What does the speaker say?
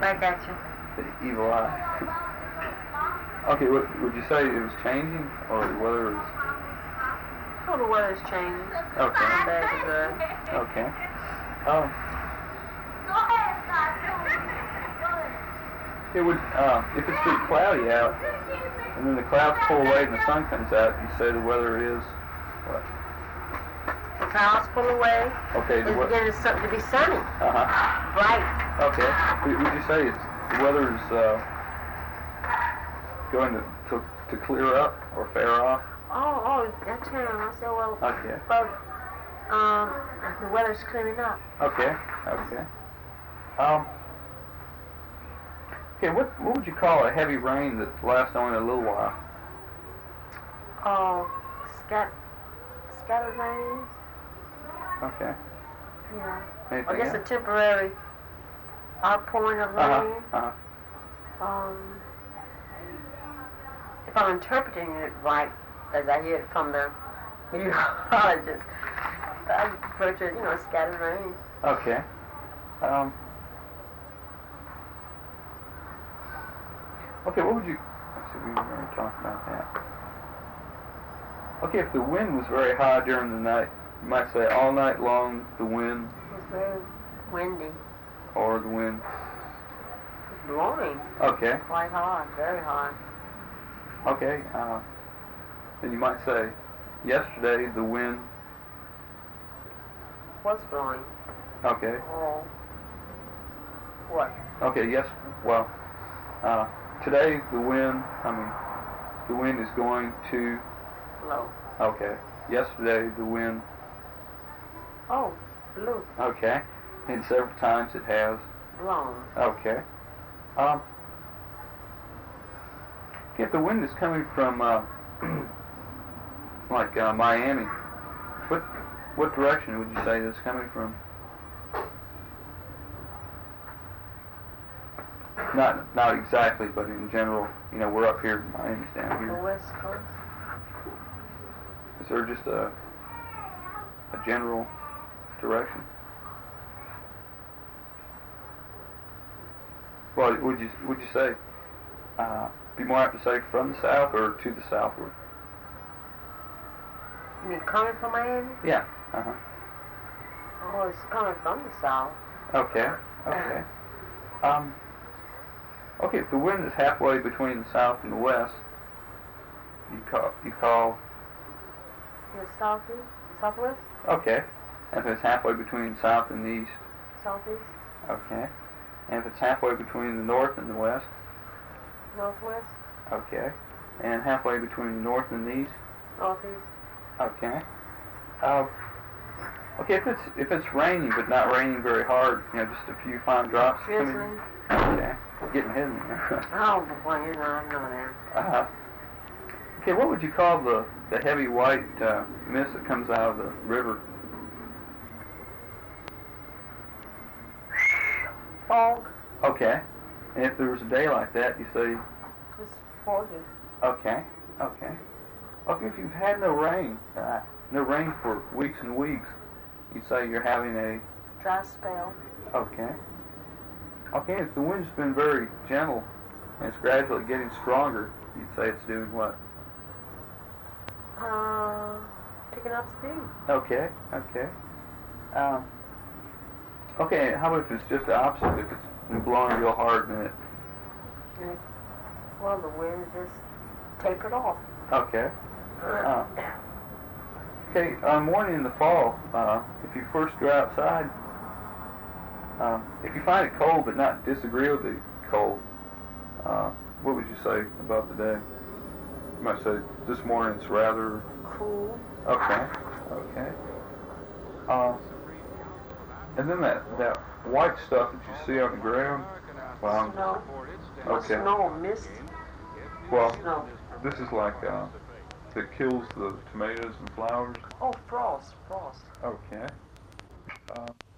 back at you. The evil eye. Okay, would you say it was changing, or the weather was... Oh, the weather's changing. Okay. From bad to good. Okay. It would, if it's too cloudy out, and then the clouds pull away and the sun comes out, you say the weather is, what? The clouds pull away. Okay. It's beginning to be sunny. Bright. Okay. Would you say the weather's going to clear up or fair off? Oh, that's true. I said, well, okay. But the weather's clearing up. Okay. Okay, what would you call a heavy rain that lasts only a little while? Oh, scattered rains. Okay. Yeah. Anything I guess else? a temporary outpouring of rain. If I'm interpreting it right, as I hear it from the meteorologist, I refer to it, scattered rain. Okay. Okay, what would you... Let's see, we were going to talk about that. Okay, if the wind was very high during the night, you might say all night long the wind... It was very windy. Or the wind... It was blowing. Okay. Quite hard, very hard. Okay, then you might say, yesterday the wind... Was blowing. Okay. Oh. What? Okay, yes, well, today the wind is going to... Blow. Okay. Yesterday the wind... Oh, blew. Okay. And several times it has... Blown. Okay. If the wind is coming from, like Miami, what direction would you say that's coming from? Not exactly, but in general, we're up here, Miami's down here. The West Coast. Is there just a general direction? Well, would you say, be more apt to say from the south or to the southward? You mean coming from Miami? Yeah. Oh, it's coming from the south. Okay. Okay, if the wind is halfway between the south and the west, you call... The southeast? Southwest? Okay. And if it's halfway between the south and the east? Southeast? Okay. And if it's halfway between the north and the west? Northwest? Okay. And halfway between the north and the east? Northeast? Okay. Okay, if it's raining but not raining very hard, just a few fine drops. Drizzling? Okay. Getting ahead of me. Oh, boy, I know that. Okay, what would you call the heavy white mist that comes out of the river? Fog? Okay. And if there was a day like that, you say... It's foggy. Okay. Okay, if you've had no rain for weeks and weeks, you'd say you're having a... Dry spell. Okay. Okay, if the wind's been very gentle and it's gradually getting stronger, you'd say it's doing what? Picking up speed. Okay. Okay, how about if it's just the opposite? If it's been blowing real hard and Well, the wind just tapered off. Okay. Okay, on a morning in the fall, if you first go outside, if you find it cold but not disagreeably cold, what would you say about the day? You might say, this morning it's rather... Cool. Okay. And then that white stuff that you see on the ground, Snow. Okay. Snow, mist. Well, Snow. this is like, that kills the tomatoes and flowers. Oh, frost. Okay.